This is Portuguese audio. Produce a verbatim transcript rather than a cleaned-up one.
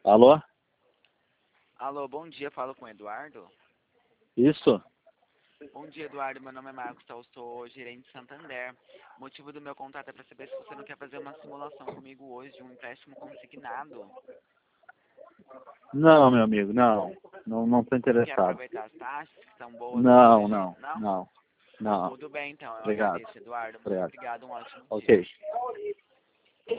Alô? Alô, bom dia, falo com o Eduardo. Isso? Bom dia, Eduardo, meu nome é Marcos, eu sou gerente de Santander. O motivo do meu contato é para saber se você não quer fazer uma simulação comigo hoje de um empréstimo consignado. Não, meu amigo, não. Não, não estou Quer interessado. aproveitar as taxas que são boas para Não, proteger? não, Não? não, não. Tudo bem, então, eu Obrigado. agradeço, Eduardo. Muito Obrigado. obrigado, um ótimo dia. Ok.